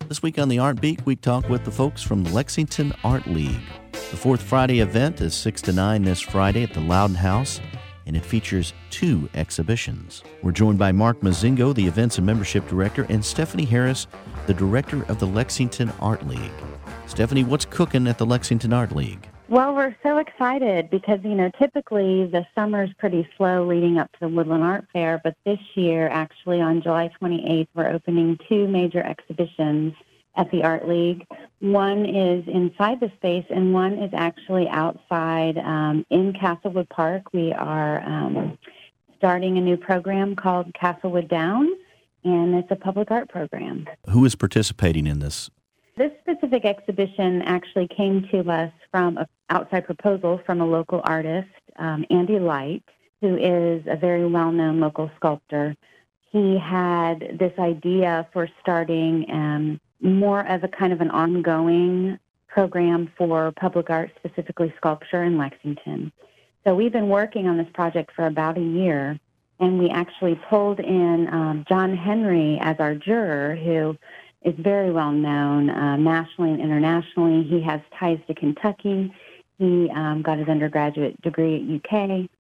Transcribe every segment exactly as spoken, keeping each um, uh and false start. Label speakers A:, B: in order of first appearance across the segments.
A: This week on the Art Beat, we talk with the folks from the Lexington Art League. The Fourth Friday event is six to nine this Friday at the Loudon House, and it features two exhibitions. We're joined by Mark Mozingo, the Events and Membership Director, and Stephanie Harris, the Director of the Lexington Art League. Stephanie, what's cooking at the Lexington Art League?
B: Well, we're so excited because, you know, typically the summer's pretty slow leading up to the Woodland Art Fair, but this year, actually on July twenty-eighth, we're opening two major exhibitions at the Art League. One is inside the space, and one is actually outside um, in Castlewood Park. We are um, starting a new program called Castlewood Downs, and it's a public art program.
A: Who is participating in this?
B: This specific exhibition actually came to us from an outside proposal from a local artist, um, Andy Light, who is a very well-known local sculptor. He had this idea for starting um, more of a kind of an ongoing program for public art, specifically sculpture in Lexington. So we've been working on this project for about a year, and we actually pulled in um, John Henry as our juror, who is very well known uh, nationally and internationally. He has ties to Kentucky. He um, got his undergraduate degree at U K.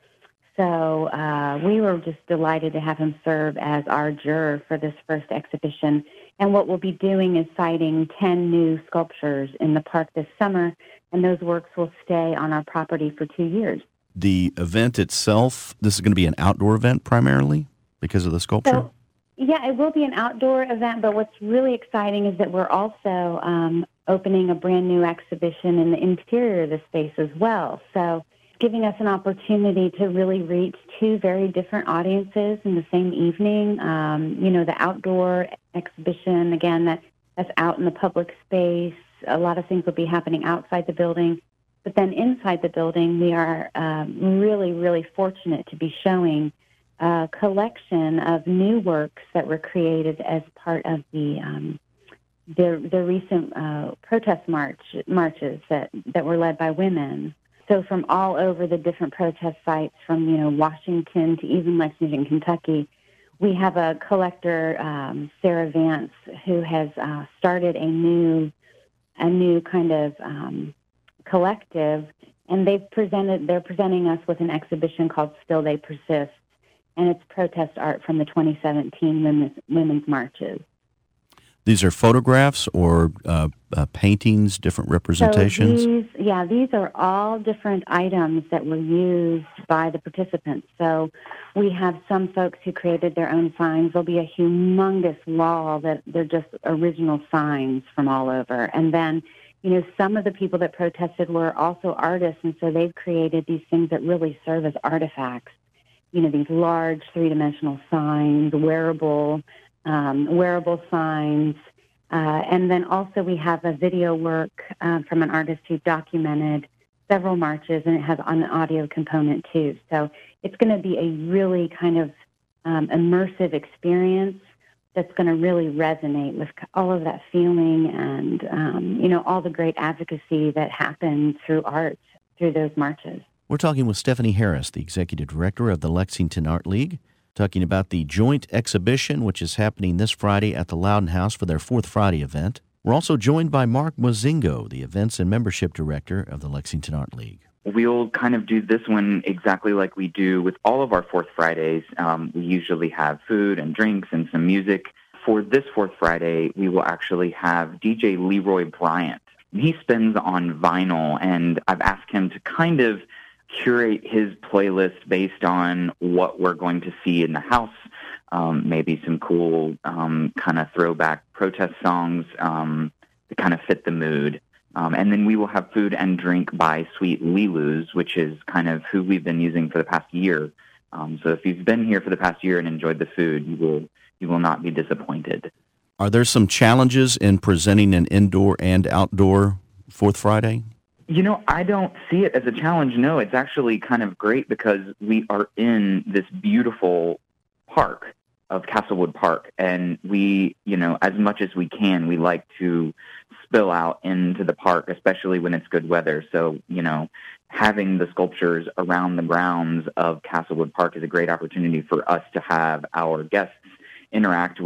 B: So uh, we were just delighted to have him serve as our juror for this first exhibition. And what we'll be doing is citing ten new sculptures in the park this summer, and those works will stay on our property for two years.
A: The event itself, this is going to be an outdoor event primarily because of the sculpture?
B: So, yeah, it will be an outdoor event, but what's really exciting is that we're also um, opening a brand new exhibition in the interior of the space as well. So giving us an opportunity to really reach two very different audiences in the same evening. Um, you know, the outdoor exhibition, again, that, that's out in the public space. A lot of things will be happening outside the building. But then inside the building, we are um, really, really fortunate to be showing a collection of new works that were created as part of the um, the, the recent uh, protest march marches that, that were led by women. So from all over the different protest sites, from you know Washington to even Lexington, Kentucky, we have a collector, um, Sarah Vance, who has uh, started a new a new kind of um, collective, and they've presented they're presenting us with an exhibition called Still They Persist. And it's protest art from the twenty seventeen women's, women's marches.
A: These are photographs or uh, uh, paintings, different representations?
B: So these, yeah, these are all different items that were used by the participants. So we have some folks who created their own signs. There'll be a humongous wall that they're just original signs from all over. And then, you know, some of the people that protested were also artists, and so they've created these things that really serve as artifacts. You know, these large three-dimensional signs, wearable, um, wearable signs. Uh, and then also we have a video work uh, from an artist who documented several marches, and it has an audio component too. So it's going to be a really kind of um, immersive experience that's going to really resonate with all of that feeling and, um, you know, all the great advocacy that happened through art, through those marches.
A: We're talking with Stephanie Harris, the Executive Director of the Lexington Art League, talking about the joint exhibition, which is happening this Friday at the Loudon House for their Fourth Friday event. We're also joined by Mark Mozingo, the Events and Membership Director of the Lexington Art League.
C: We'll kind of do this one exactly like we do with all of our Fourth Fridays. Um, we usually have food and drinks and some music. For this Fourth Friday, we will actually have D J Leroy Bryant. He spins on vinyl, and I've asked him to kind of curate his playlist based on what we're going to see in the house, um, maybe some cool um, kind of throwback protest songs um, to kind of fit the mood. Um, and then we will have food and drink by Sweet Lilu's, which is kind of who we've been using for the past year. Um, so if you've been here for the past year and enjoyed the food, you will you will not be disappointed.
A: Are there some challenges in presenting an indoor and outdoor Fourth Friday?
C: You know, I don't see it as a challenge. No, it's actually kind of great because we are in this beautiful park of Castlewood Park, and we, you know, as much as we can, we like to spill out into the park, especially when it's good weather. So, you know, having the sculptures around the grounds of Castlewood Park is a great opportunity for us to have our guests interact with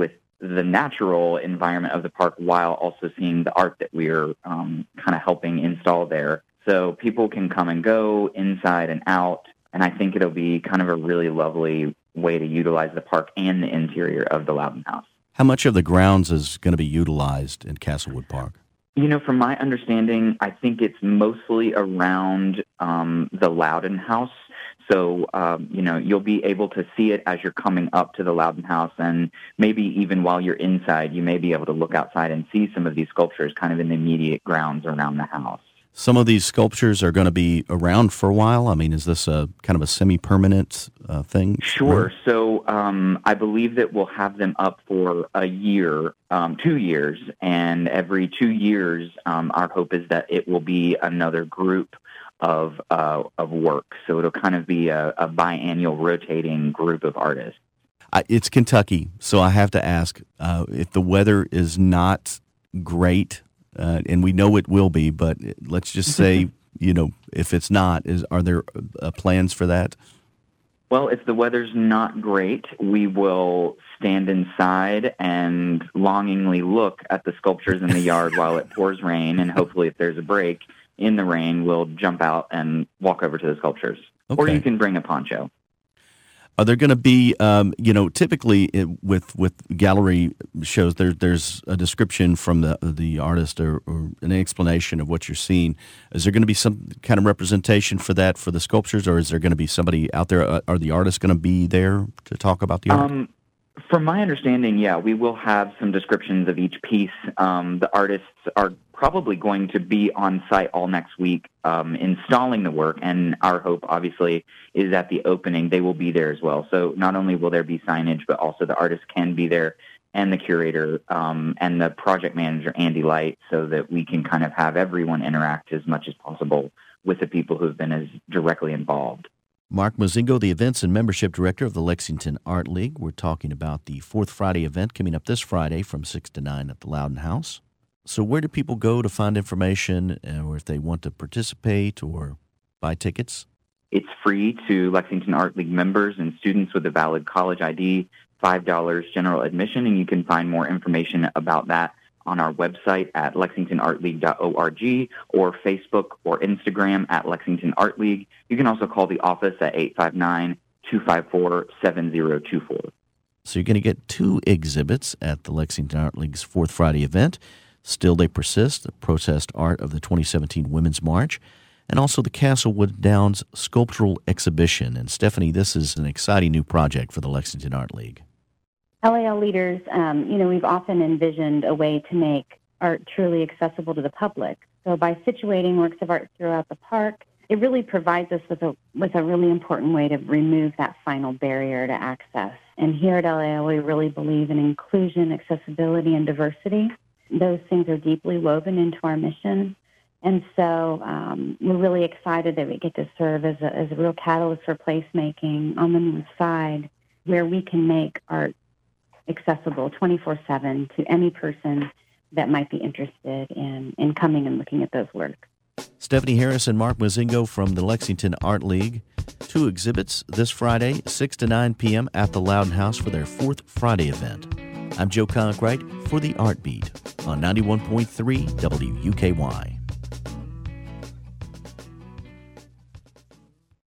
C: the natural environment of the park while also seeing the art that we're um, kind of helping install there. So people can come and go inside and out, and I think it'll be kind of a really lovely way to utilize the park and the interior of the Loudon House.
A: How much of the grounds is going to be utilized in Castlewood Park?
C: You know, from my understanding, I think it's mostly around um, the Loudon House. So, um, you know, you'll be able to see it as you're coming up to the Loudon House, and maybe even while you're inside, you may be able to look outside and see some of these sculptures kind of in the immediate grounds around the house.
A: Some of these sculptures are going to be around for a while. I mean, is this a kind of a semi-permanent uh, thing?
C: Sure. So um, I believe that we'll have them up for a year, um, two years, and every two years, um, our hope is that it will be another group of uh, of work. So it'll kind of be a, a biannual rotating group of artists.
A: I, it's Kentucky, so I have to ask, uh, if the weather is not great, Uh, and we know it will be, but let's just say, you know, if it's not, is are there uh, plans for that?
C: Well, if the weather's not great, we will stand inside and longingly look at the sculptures in the yard while it pours rain, and hopefully if there's a break in the rain, we'll jump out and walk over to the sculptures. Okay. Or you can bring a poncho.
A: Are there going to be, um, you know, typically it, with with gallery shows, there, there's a description from the the artist or, or an explanation of what you're seeing. Is there going to be some kind of representation for that for the sculptures, or is there going to be somebody out there? Uh, are the artists going to be there to talk about the art?
C: Um, from my understanding, yeah, we will have some descriptions of each piece. Um, the artists are probably going to be on site all next week um, installing the work, and our hope, obviously, is at the opening they will be there as well. So not only will there be signage, but also the artist can be there, and the curator um, and the project manager, Andy Light, so that we can kind of have everyone interact as much as possible with the people who have been as directly involved.
A: Mark Mozingo, the Events and Membership Director of the Lexington Art League. We're talking about the Fourth Friday event coming up this Friday from six to nine at the Loudon House. So where do people go to find information, or if they want to participate or buy tickets?
C: It's free to Lexington Art League members and students with a valid college I D, five dollars general admission, and you can find more information about that on our website at lexington art league dot org or Facebook or Instagram at Lexington Art League. You can also call the office at eight five nine, two five four, seven zero two four.
A: So you're going to get two exhibits at the Lexington Art League's Fourth Friday event. Still They Persist, the protest art of the twenty seventeen Women's March, and also the Castlewood Downs Sculptural Exhibition. And Stephanie, this is an exciting new project for the Lexington Art League.
B: L A L leaders, um, you know, we've often envisioned a way to make art truly accessible to the public. So by situating works of art throughout the park, it really provides us with a with a really important way to remove that final barrier to access. And here at L A L, we really believe in inclusion, accessibility, and diversity. Those things are deeply woven into our mission. And so um, we're really excited that we get to serve as a, as a real catalyst for placemaking on the north side, where we can make art accessible twenty-four seven to any person that might be interested in, in coming and looking at those works.
A: Stephanie Harris and Mark Mozingo from the Lexington Art League. Two exhibits this Friday, six to nine p.m. at the Loudon House for their Fourth Friday event. I'm Joe Conkright for the Art Beat on ninety-one point three W U K Y.